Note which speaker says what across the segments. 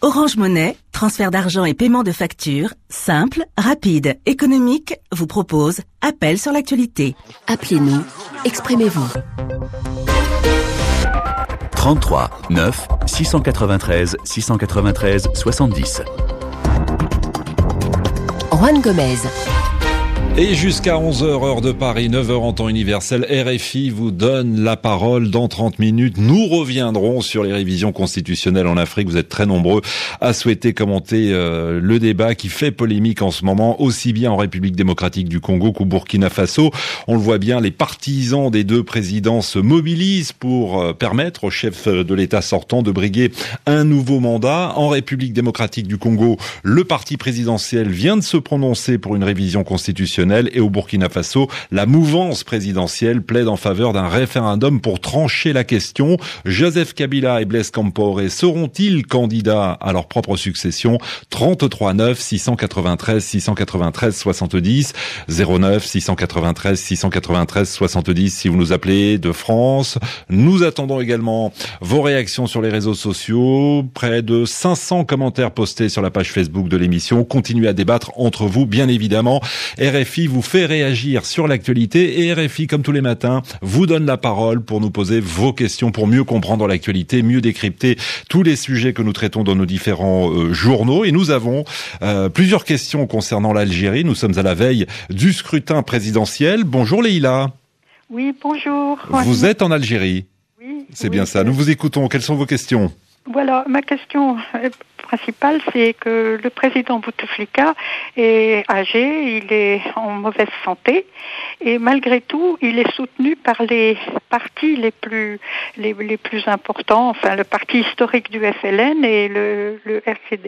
Speaker 1: Orange Monnaie, transfert d'argent et paiement de factures, simple, rapide, économique, vous propose appel sur l'actualité.
Speaker 2: Appelez-nous, exprimez-vous.
Speaker 3: 33 9 693 693 70.
Speaker 2: Juan Gomez.
Speaker 4: Et jusqu'à 11h, heure de Paris, 9h en temps universel, RFI vous donne la parole dans 30 minutes. Nous reviendrons sur les révisions constitutionnelles en Afrique. Vous êtes très nombreux à souhaiter commenter le débat qui fait polémique en ce moment, aussi bien en République démocratique du Congo qu'au Burkina Faso. On le voit bien, les partisans des deux présidents se mobilisent pour permettre au chef de l'État sortant de briguer un nouveau mandat. En République démocratique du Congo, le parti présidentiel vient de se prononcer pour une révision constitutionnelle. Et au Burkina Faso, la mouvance présidentielle plaide en faveur d'un référendum pour trancher la question. Joseph Kabila et Blaise Compaoré seront-ils candidats à leur propre succession? 33 9 693 693 70 09 693 693 70 si vous nous appelez de France. Nous attendons également vos réactions sur les réseaux sociaux. Près de 500 commentaires postés sur la page Facebook de l'émission. Continuez à débattre entre vous, bien évidemment. RFI vous fait réagir sur l'actualité et RFI, comme tous les matins, vous donne la parole pour nous poser vos questions, pour mieux comprendre l'actualité, mieux décrypter tous les sujets que nous traitons dans nos différents journaux. Et nous avons plusieurs questions concernant l'Algérie. Nous sommes à la veille du scrutin présidentiel. Bonjour Leïla.
Speaker 5: Oui, bonjour.
Speaker 4: Vous êtes en Algérie?
Speaker 5: Oui.
Speaker 4: C'est bien ça. Nous vous écoutons. Quelles sont vos questions?
Speaker 5: Voilà, ma question principale, c'est que le président Bouteflika est âgé, il est en mauvaise santé, et malgré tout, il est soutenu par les partis les plus importants, enfin le parti historique du FLN et le RCD,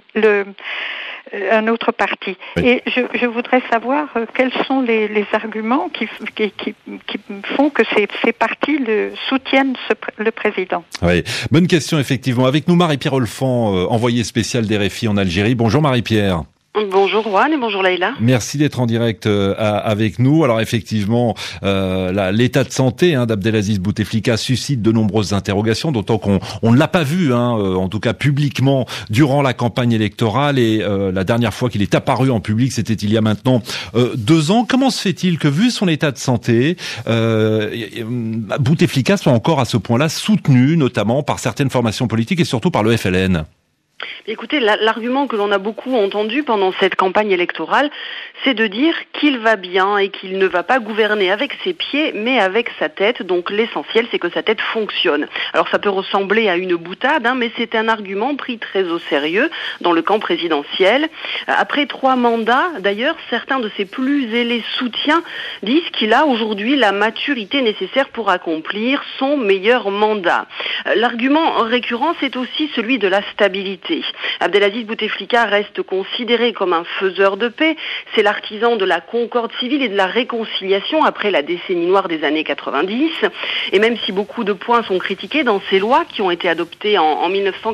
Speaker 5: un autre parti. Oui. Et je voudrais savoir quels sont les arguments qui font que ces partis soutiennent le président.
Speaker 4: Oui, bonne question effectivement. Avec nous Marie-Pierre Olfan, envoyée spéciale d'RFI en Algérie. Bonjour Marie-Pierre.
Speaker 6: Bonjour Juan et bonjour Leïla.
Speaker 4: Merci d'être en direct avec nous. Alors effectivement, l'état de santé d'Abdelaziz Bouteflika suscite de nombreuses interrogations, d'autant qu'on ne l'a pas vu, en tout cas publiquement, durant la campagne électorale. Et la dernière fois qu'il est apparu en public, c'était il y a maintenant 2 ans. Comment se fait-il que, vu son état de santé, Bouteflika soit encore à ce point-là soutenu, notamment par certaines formations politiques et surtout par le FLN ?
Speaker 6: Écoutez, l'argument que l'on a beaucoup entendu pendant cette campagne électorale, c'est de dire qu'il va bien et qu'il ne va pas gouverner avec ses pieds, mais avec sa tête. Donc l'essentiel, c'est que sa tête fonctionne. Alors ça peut ressembler à une boutade, mais c'est un argument pris très au sérieux dans le camp présidentiel. Après 3 mandats, d'ailleurs, certains de ses plus zélés soutiens disent qu'il a aujourd'hui la maturité nécessaire pour accomplir son meilleur mandat. L'argument récurrent, c'est aussi celui de la stabilité. Abdelaziz Bouteflika reste considéré comme un faiseur de paix. C'est l'artisan de la concorde civile et de la réconciliation après la décennie noire des années 90. Et même si beaucoup de points sont critiqués dans ces lois qui ont été adoptées en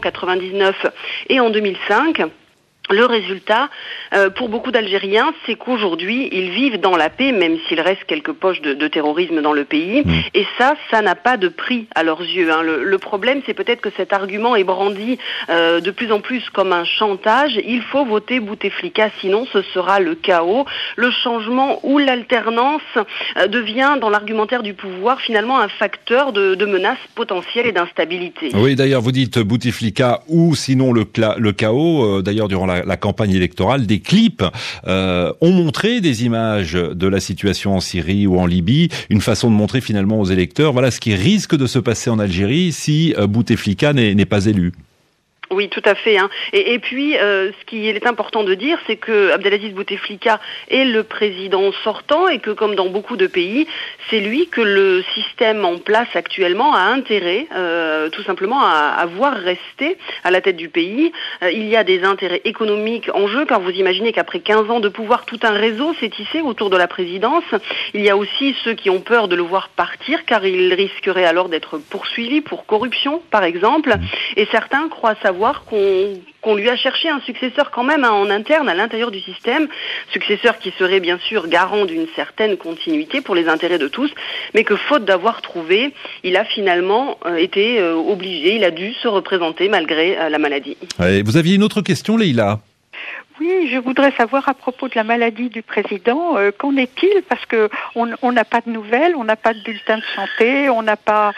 Speaker 6: 1999 et en 2005, le résultat, pour beaucoup d'Algériens, c'est qu'aujourd'hui, ils vivent dans la paix, même s'il reste quelques poches de terrorisme dans le pays. Et ça n'a pas de prix à leurs yeux. Le problème, c'est peut-être que cet argument est brandi de plus en plus comme un chantage. Il faut voter Bouteflika, sinon ce sera le chaos. Le changement ou l'alternance devient, dans l'argumentaire du pouvoir, finalement un facteur de menace potentielle et d'instabilité.
Speaker 4: Oui, d'ailleurs, vous dites Bouteflika ou sinon le chaos. D'ailleurs, durant la campagne électorale, des clips ont montré des images de la situation en Syrie ou en Libye, une façon de montrer finalement aux électeurs, voilà ce qui risque de se passer en Algérie si Bouteflika n'est pas élu.
Speaker 6: Oui, tout à fait. Et puis, ce qu'il est important de dire, c'est que Abdelaziz Bouteflika est le président sortant et que, comme dans beaucoup de pays, c'est lui que le système en place actuellement a intérêt, tout simplement, à voir rester à la tête du pays. Il y a des intérêts économiques en jeu, car vous imaginez qu'après 15 ans de pouvoir, tout un réseau s'est tissé autour de la présidence. Il y a aussi ceux qui ont peur de le voir partir, car il risquerait alors d'être poursuivi pour corruption, par exemple. Et certains croient savoir savoir qu'on lui a cherché un successeur quand même en interne, à l'intérieur du système, successeur qui serait bien sûr garant d'une certaine continuité pour les intérêts de tous, mais que faute d'avoir trouvé, il a finalement été obligé, il a dû se représenter malgré la maladie.
Speaker 4: Ouais, vous aviez une autre question, Leïla ?
Speaker 5: Oui, je voudrais savoir à propos de la maladie du président, qu'en est-il? Parce que on n'a pas de nouvelles, on n'a pas de bulletin de santé, on n'a pas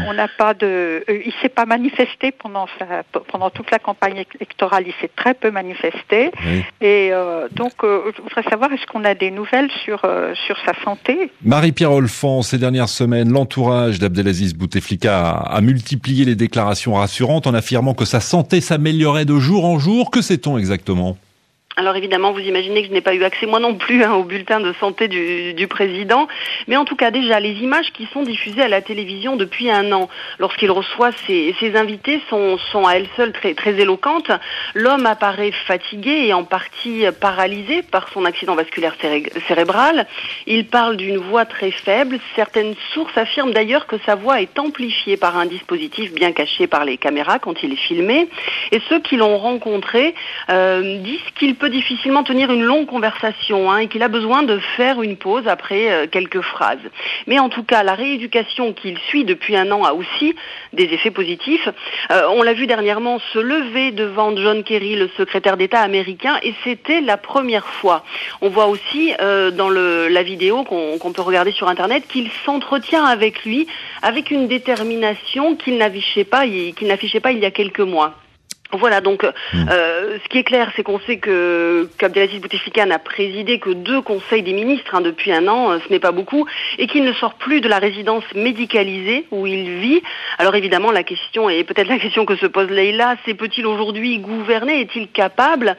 Speaker 5: il s'est pas manifesté pendant toute la campagne électorale, il s'est très peu manifesté. Oui. Et donc, je voudrais savoir, est-ce qu'on a des nouvelles sur sa santé?
Speaker 4: Marie-Pierre Olfan, ces dernières semaines, l'entourage d'Abdelaziz Bouteflika a multiplié les déclarations rassurantes en affirmant que sa santé s'améliorait de jour en jour. Que sait-on exactement ?
Speaker 6: Alors évidemment, vous imaginez que je n'ai pas eu accès moi non plus au bulletin de santé du président, mais en tout cas déjà les images qui sont diffusées à la télévision depuis un an, lorsqu'il reçoit ses invités sont à elles seules très très éloquentes. L'homme apparaît fatigué et en partie paralysé par son accident vasculaire cérébral. Il parle d'une voix très faible. Certaines sources affirment d'ailleurs que sa voix est amplifiée par un dispositif bien caché par les caméras quand il est filmé. Et ceux qui l'ont rencontré disent qu'il peut difficilement tenir une longue conversation et qu'il a besoin de faire une pause après quelques phrases. Mais en tout cas, la rééducation qu'il suit depuis un an a aussi des effets positifs. On l'a vu dernièrement se lever devant John Kerry, le secrétaire d'État américain, et c'était la première fois. On voit aussi dans la vidéo qu'on peut regarder sur Internet qu'il s'entretient avec lui avec une détermination qu'il n'affichait pas il y a quelques mois. Voilà, donc ce qui est clair, c'est qu'on sait qu'Abdelaziz Bouteflika n'a présidé que 2 conseils des ministres depuis un an, ce n'est pas beaucoup, et qu'il ne sort plus de la résidence médicalisée où il vit. Alors évidemment, la question, et peut-être la question que se pose Leïla, c'est peut-il aujourd'hui gouverner? Est-il capable?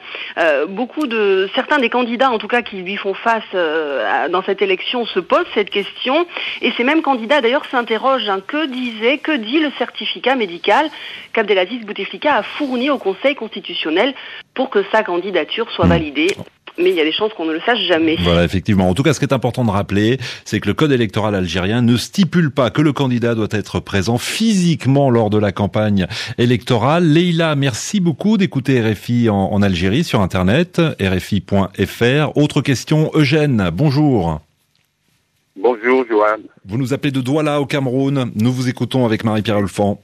Speaker 6: Certains des candidats, en tout cas, qui lui font face dans cette élection, se posent cette question, et ces mêmes candidats d'ailleurs s'interrogent, que dit le certificat médical qu'Abdelaziz Bouteflika a fourni au Conseil constitutionnel pour que sa candidature soit validée. Mais il y a des chances qu'on ne le sache jamais.
Speaker 4: Voilà, effectivement. En tout cas, ce qui est important de rappeler, c'est que le code électoral algérien ne stipule pas que le candidat doit être présent physiquement lors de la campagne électorale. Leïla, merci beaucoup d'écouter RFI en Algérie sur Internet, rfi.fr. Autre question, Eugène, bonjour.
Speaker 7: Bonjour, Johan.
Speaker 4: Vous nous appelez de Douala au Cameroun. Nous vous écoutons avec Marie-Pierre Olfan.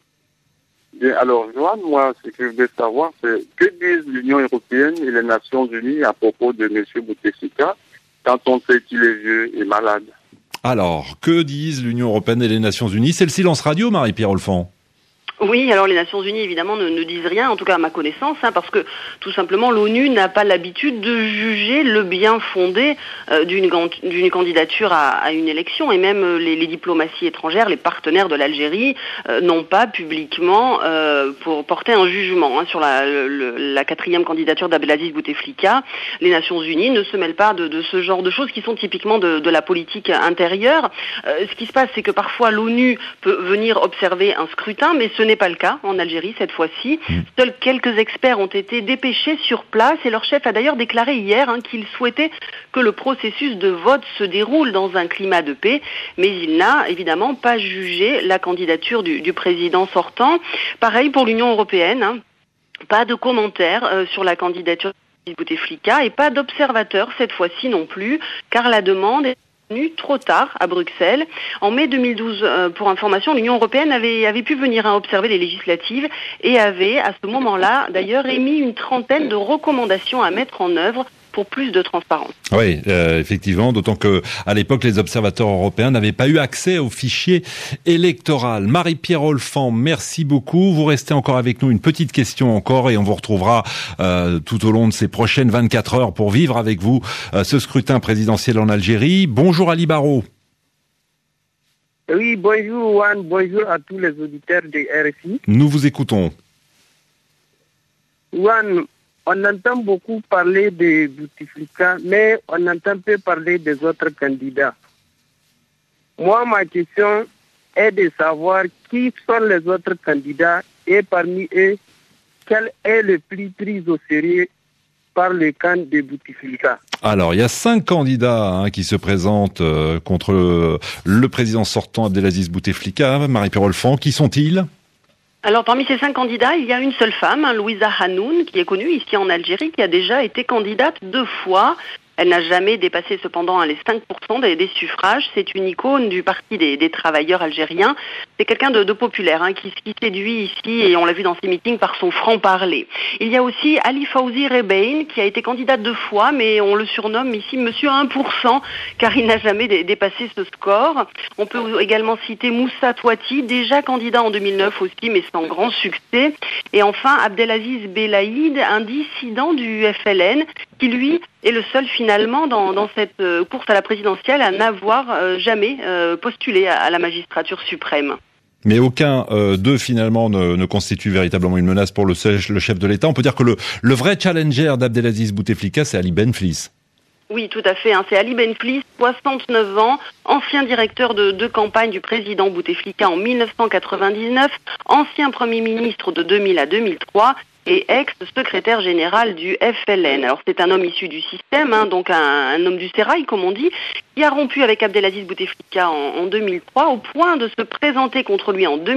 Speaker 7: Bien, alors, Johan, moi, ce que je veux savoir, c'est que disent l'Union européenne et les Nations unies à propos de M. Bouteflika quand on sait qu'il est vieux et malade?
Speaker 4: Alors, que disent l'Union européenne et les Nations unies? C'est le silence radio, Marie-Pierre Olfan.
Speaker 6: Oui, alors les Nations Unies évidemment ne disent rien, en tout cas à ma connaissance, parce que tout simplement l'ONU n'a pas l'habitude de juger le bien fondé d'une candidature à une élection, et même les diplomaties étrangères, les partenaires de l'Algérie n'ont pas publiquement pour porter un jugement sur la 4e candidature d'Abdelaziz Bouteflika. Les Nations Unies ne se mêlent pas de ce genre de choses qui sont typiquement de la politique intérieure. Ce qui se passe, c'est que parfois l'ONU peut venir observer un scrutin, mais ce n'est pas le cas en Algérie cette fois-ci. Seuls quelques experts ont été dépêchés sur place et leur chef a d'ailleurs déclaré hier qu'il souhaitait que le processus de vote se déroule dans un climat de paix, mais il n'a évidemment pas jugé la candidature du président sortant. Pareil pour l'Union européenne, pas de commentaires sur la candidature de Bouteflika et pas d'observateurs cette fois-ci non plus, car la demande est trop tard à Bruxelles. En mai 2012, pour information, l'Union européenne avait pu venir observer les législatives et avait, à ce moment-là, d'ailleurs, émis une trentaine de recommandations à mettre en œuvre pour plus de transparence.
Speaker 4: Oui, effectivement, d'autant que à l'époque, les observateurs européens n'avaient pas eu accès au fichier électoral. Marie-Pierre Olfan, merci beaucoup. Vous restez encore avec nous, une petite question encore, et on vous retrouvera tout au long de ces prochaines 24 heures pour vivre avec vous ce scrutin présidentiel en Algérie. Bonjour Ali Barraud.
Speaker 8: Oui, bonjour Juan, bonjour à tous les auditeurs de RFI.
Speaker 4: Nous vous écoutons.
Speaker 8: Juan, on entend beaucoup parler de Bouteflika, mais on entend peu parler des autres candidats. Moi, ma question est de savoir qui sont les autres candidats et parmi eux, quel est le plus pris au sérieux par le camp de Bouteflika.
Speaker 4: Alors, il y a 5 candidats qui se présentent contre le président sortant Abdelaziz Bouteflika. Marie-Pierre Olfan, qui sont-ils ?
Speaker 6: Alors parmi ces 5 candidats, il y a une seule femme, Louisa Hanoun, qui est connue ici en Algérie, qui a déjà été candidate 2 fois. Elle n'a jamais dépassé cependant les 5% des suffrages. C'est une icône du Parti des travailleurs algériens. C'est quelqu'un de populaire qui séduit ici, et on l'a vu dans ses meetings, par son franc-parler. Il y a aussi Ali Fawzi Rebain, qui a été candidat 2 fois, mais on le surnomme ici Monsieur 1%, car il n'a jamais dépassé ce score. On peut également citer Moussa Touati, déjà candidat en 2009 aussi, mais sans grand succès. Et enfin, Abdelaziz Belaïd, un dissident du FLN, qui lui est le seul finalement dans cette course à la présidentielle à n'avoir jamais postulé à la magistrature suprême.
Speaker 4: Mais aucun d'eux finalement ne constitue véritablement une menace pour le chef de l'État. On peut dire que le vrai challenger d'Abdelaziz Bouteflika, c'est Ali Benflis.
Speaker 6: Oui, tout à fait. C'est Ali Benflis, 69 ans, ancien directeur de campagne du président Bouteflika en 1999, ancien Premier ministre de 2000 à 2003 et ex-secrétaire général du FLN. Alors c'est un homme issu du système, donc un homme du sérail, comme on dit, qui a rompu avec Abdelaziz Bouteflika en 2003 au point de se présenter contre lui en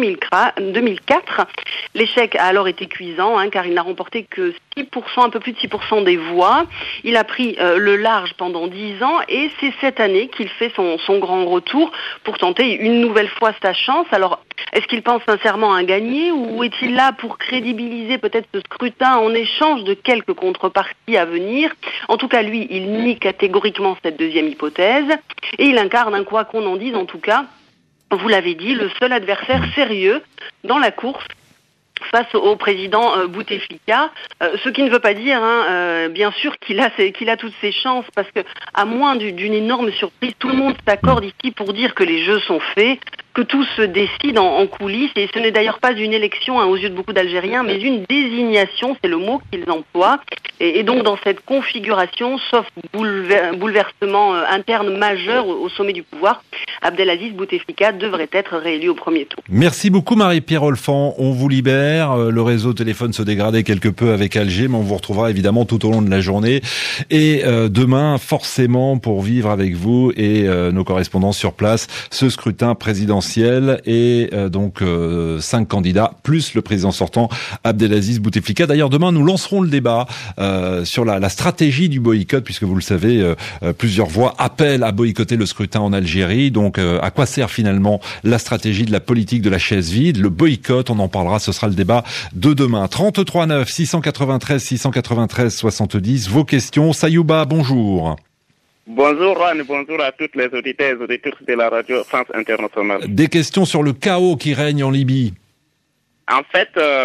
Speaker 6: 2004. L'échec a alors été cuisant, car il n'a remporté que 6%, un peu plus de 6% des voix. Il a pris le large pendant 10 ans et c'est cette année qu'il fait son grand retour pour tenter une nouvelle fois sa chance. Alors, est-ce qu'il pense sincèrement à gagner ou est-il là pour crédibiliser peut-être ce scrutin en échange de quelques contreparties à venir? En tout cas, lui, il nie catégoriquement cette deuxième hypothèse et il incarne, quoi qu'on en dise, en tout cas, vous l'avez dit, le seul adversaire sérieux dans la course face au président Bouteflika, ce qui ne veut pas dire, bien sûr, qu'il a toutes ses chances, parce que à moins d'une énorme surprise, tout le monde s'accorde ici pour dire que les jeux sont faits, que tout se décide en coulisses, et ce n'est d'ailleurs pas une élection aux yeux de beaucoup d'Algériens, mais une désignation, c'est le mot qu'ils emploient, et donc dans cette configuration, sauf bouleversement interne majeur au sommet du pouvoir, Abdelaziz Bouteflika devrait être réélu au premier tour.
Speaker 4: Merci beaucoup Marie-Pierre Olfan, on vous libère, le réseau téléphone se dégradait quelque peu avec Alger, mais on vous retrouvera évidemment tout au long de la journée, et demain forcément pour vivre avec vous et nos correspondants sur place ce scrutin présidentiel et donc 5 candidats plus le président sortant Abdelaziz Bouteflika. D'ailleurs demain nous lancerons le débat sur la stratégie du boycott, puisque vous le savez plusieurs voix appellent à boycotter le scrutin en Algérie. Donc à quoi sert finalement la stratégie de la politique de la chaise vide, le boycott? On en parlera, ce sera le débat de demain. 33 9 693 693 70, vos questions. Sayouba, bonjour.
Speaker 9: Bonjour Juan, bonjour à toutes les auditeurs et auditeurs de la radio France Internationale.
Speaker 4: Des questions sur le chaos qui règne en Libye.
Speaker 9: En fait,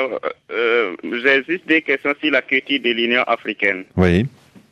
Speaker 9: j'ai juste des questions sur la critique de l'Union africaine.
Speaker 4: Oui.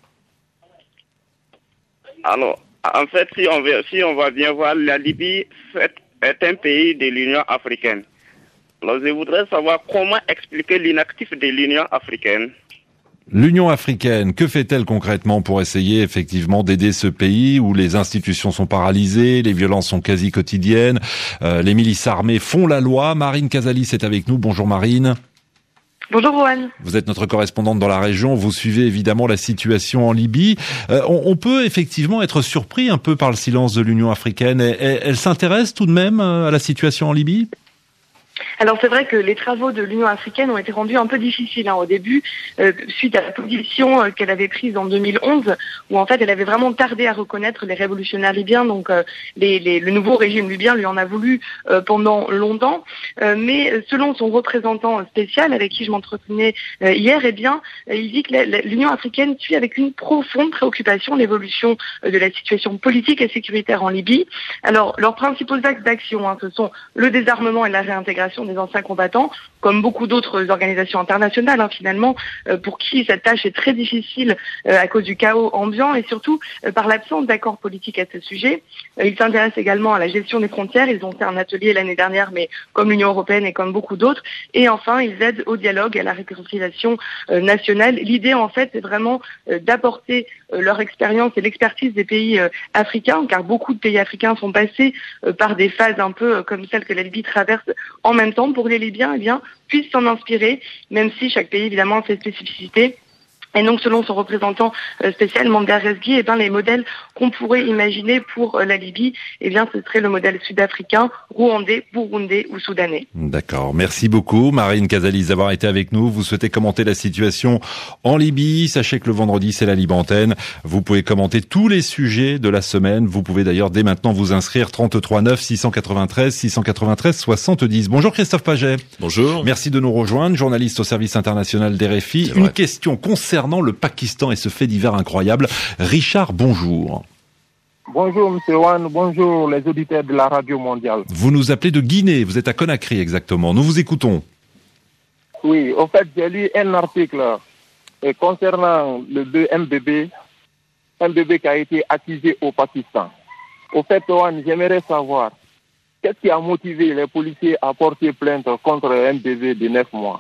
Speaker 9: Alors, en fait, si on va bien voir, la Libye est un pays de l'Union africaine. Alors, je voudrais savoir comment expliquer l'inactif de l'Union africaine.
Speaker 4: L'Union africaine, que fait-elle concrètement pour essayer effectivement d'aider ce pays où les institutions sont paralysées, les violences sont quasi quotidiennes, les milices armées font la loi? Marine Casalis est avec nous. Bonjour Marine.
Speaker 10: Bonjour Rohan.
Speaker 4: Vous êtes notre correspondante dans la région, vous suivez évidemment la situation en Libye. On peut effectivement être surpris un peu par le silence de l'Union africaine. Elle s'intéresse tout de même à la situation en Libye ?
Speaker 10: Alors c'est vrai que les travaux de l'Union africaine ont été rendus un peu difficiles au début, suite à la position qu'elle avait prise en 2011, où en fait elle avait vraiment tardé à reconnaître les révolutionnaires libyens, donc le nouveau régime libyen lui en a voulu pendant longtemps, mais selon son représentant spécial avec qui je m'entretenais hier, il dit que l'Union africaine suit avec une profonde préoccupation l'évolution de la situation politique et sécuritaire en Libye. Alors leurs principaux axes d'action, ce sont le désarmement et la réintégration des anciens combattants, comme beaucoup d'autres organisations internationales finalement, pour qui cette tâche est très difficile à cause du chaos ambiant et surtout par l'absence d'accord politique à ce sujet. Ils s'intéressent également à la gestion des frontières, ils ont fait un atelier l'année dernière, mais comme l'Union européenne et comme beaucoup d'autres. Et enfin, ils aident au dialogue et à la réconciliation nationale. L'idée en fait, c'est vraiment d'apporter leur expérience et l'expertise des pays africains, car beaucoup de pays africains sont passés par des phases un peu comme celle que la Libye traverse en même temps, pour que les Libyens puissent s'en inspirer, même si chaque pays évidemment a ses spécificités. Et donc, selon son représentant spécial, Manga Rezgui, les modèles qu'on pourrait imaginer pour la Libye, ce serait le modèle sud-africain, rwandais, burundais ou soudanais.
Speaker 4: D'accord. Merci beaucoup, Marine Casalis, d'avoir été avec nous. Vous souhaitez commenter la situation en Libye. Sachez que le vendredi, c'est la Libre Antenne. Vous pouvez commenter tous les sujets de la semaine. Vous pouvez d'ailleurs dès maintenant vous inscrire 33 9 693 693 70. Bonjour Christophe Paget.
Speaker 11: Bonjour.
Speaker 4: Merci de nous rejoindre, journaliste au service international d'RFI. Une question concernant le Pakistan et ce fait divers incroyable. Richard, bonjour.
Speaker 12: Bonjour Monsieur Wan, bonjour les auditeurs de la radio mondiale.
Speaker 4: Vous nous appelez de Guinée, vous êtes à Conakry exactement. Nous vous écoutons.
Speaker 12: Oui, au fait, j'ai lu un article concernant un bébé qui a été accusé au Pakistan. Au fait, Wan, j'aimerais savoir qu'est-ce qui a motivé les policiers à porter plainte contre un bébé de 9 mois.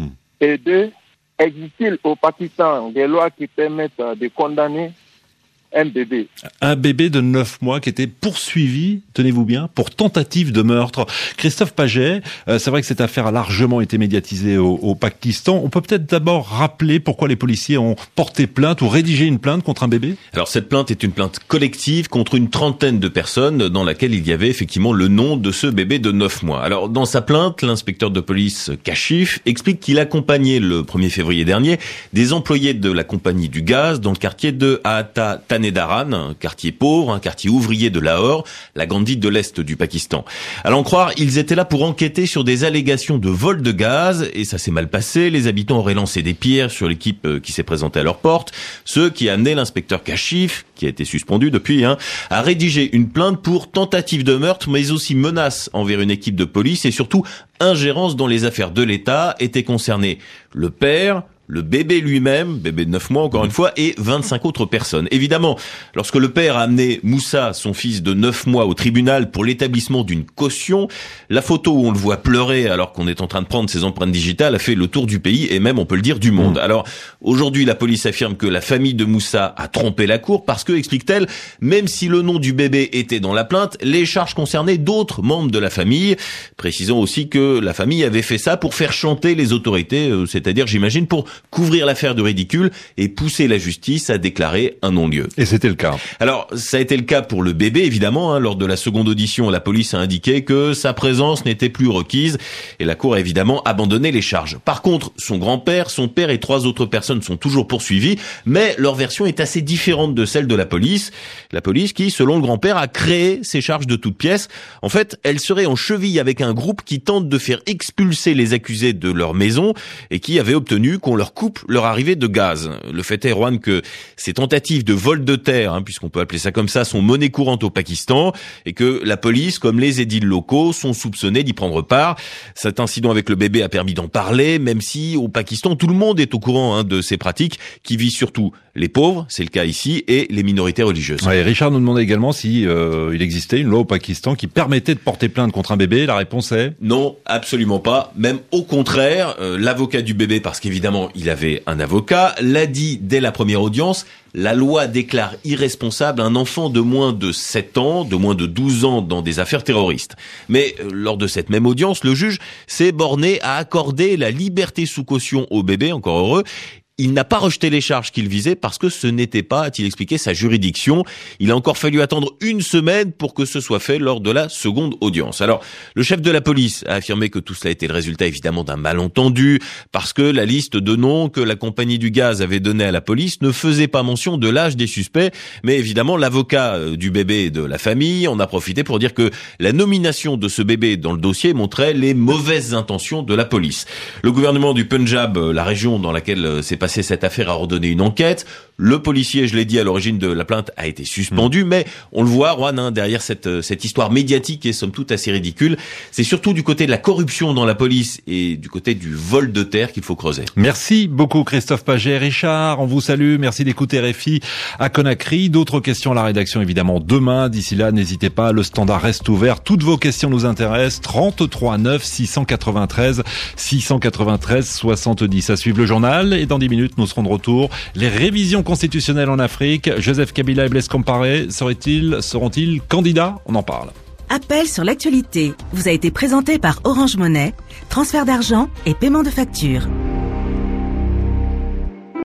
Speaker 12: Et deux, existe-t-il au Pakistan des lois qui permettent de condamner un bébé?
Speaker 4: Un bébé de 9 mois qui était poursuivi, tenez-vous bien, pour tentative de meurtre. Christophe Paget, c'est vrai que cette affaire a largement été médiatisée au Pakistan. On peut peut-être d'abord rappeler pourquoi les policiers ont porté plainte ou rédigé une plainte contre un bébé?
Speaker 11: Alors cette plainte est une plainte collective contre une trentaine de personnes dans laquelle il y avait effectivement le nom de ce bébé de 9 mois. Alors dans sa plainte, l'inspecteur de police Kashif explique qu'il accompagnait le 1er février dernier des employés de la compagnie du gaz dans le quartier de Ahata Tanedaran, un quartier pauvre, un quartier ouvrier de Lahore, la grande ville de l'Est du Pakistan. À l'en croire, ils étaient là pour enquêter sur des allégations de vol de gaz, et ça s'est mal passé. Les habitants auraient lancé des pierres sur l'équipe qui s'est présentée à leur porte, ce qui a amené l'inspecteur Kashif, qui a été suspendu depuis, à rédiger une plainte pour tentative de meurtre, mais aussi menace envers une équipe de police, et surtout ingérence dans les affaires de l'État. Étaient concernés le père, le bébé lui-même, bébé de 9 mois encore une fois, et 25 autres personnes. Évidemment, lorsque le père a amené Moussa, son fils de 9 mois, au tribunal pour l'établissement d'une caution, la photo où on le voit pleurer alors qu'on est en train de prendre ses empreintes digitales a fait le tour du pays et même, on peut le dire, du monde. Alors, aujourd'hui, la police affirme que la famille de Moussa a trompé la cour parce que, explique-t-elle, même si le nom du bébé était dans la plainte, les charges concernaient d'autres membres de la famille. Précisons aussi que la famille avait fait ça pour faire chanter les autorités, c'est-à-dire, j'imagine, pour couvrir l'affaire de ridicule et pousser la justice à déclarer un non-lieu.
Speaker 4: Et c'était le cas.
Speaker 11: Alors, ça a été le cas pour le bébé, évidemment. Lors de la seconde audition, la police a indiqué que sa présence n'était plus requise et la cour a évidemment abandonné les charges. Par contre, son grand-père, son père et 3 autres personnes sont toujours poursuivis, mais leur version est assez différente de celle de la police. La police qui, selon le grand-père, a créé ces charges de toutes pièces. En fait, elle serait en cheville avec un groupe qui tente de faire expulser les accusés de leur maison et qui avait obtenu qu'on leur coupe leur arrivée de gaz. Le fait est, Rohan, que ces tentatives de vol de terre, puisqu'on peut appeler ça comme ça, sont monnaie courante au Pakistan et que la police, comme les édiles locaux, sont soupçonnés d'y prendre part. Cet incident avec le bébé a permis d'en parler, même si au Pakistan, tout le monde est au courant de ces pratiques qui visent surtout les pauvres, c'est le cas ici, et les minorités religieuses.
Speaker 4: Ouais, Richard nous demandait également si il existait une loi au Pakistan qui permettait de porter plainte contre un bébé. La réponse est
Speaker 11: non, absolument pas. Même au contraire, l'avocat du bébé, parce qu'évidemment il avait un avocat, l'a dit dès la première audience. La loi déclare irresponsable un enfant de moins de 7 ans, de moins de 12 ans dans des affaires terroristes. Mais lors de cette même audience, le juge s'est borné à accorder la liberté sous caution au bébé, encore heureux. Il n'a pas rejeté les charges qu'il visait parce que ce n'était pas, a-t-il expliqué, sa juridiction. Il a encore fallu attendre 1 semaine pour que ce soit fait lors de la seconde audience. Alors, le chef de la police a affirmé que tout cela était le résultat évidemment d'un malentendu parce que la liste de noms que la compagnie du gaz avait donnée à la police ne faisait pas mention de l'âge des suspects. Mais évidemment, l'avocat du bébé et de la famille en a profité pour dire que la nomination de ce bébé dans le dossier montrait les mauvaises intentions de la police. Le gouvernement du Punjab, la région dans laquelle s'est passé cette affaire, a ordonné une enquête. Le policier, je l'ai dit, à l'origine de la plainte a été suspendu, mais on le voit, Rohan, derrière cette histoire médiatique qui est somme toute assez ridicule, c'est surtout du côté de la corruption dans la police et du côté du vol de terre qu'il faut creuser.
Speaker 4: Merci beaucoup Christophe Paget. Richard, on vous salue, merci d'écouter RFI à Conakry. D'autres questions à la rédaction évidemment demain. D'ici là, n'hésitez pas, le standard reste ouvert. Toutes vos questions nous intéressent. 33 9 693 70. À suivre le journal et dans 10 minutes, nous serons de retour. Les révisions constitutionnelles en Afrique. Joseph Kabila et Blaise Compaoré seront-ils candidats? On en parle.
Speaker 1: Appel sur l'actualité vous a été présenté par Orange Monnaie, transfert d'argent et paiement de factures.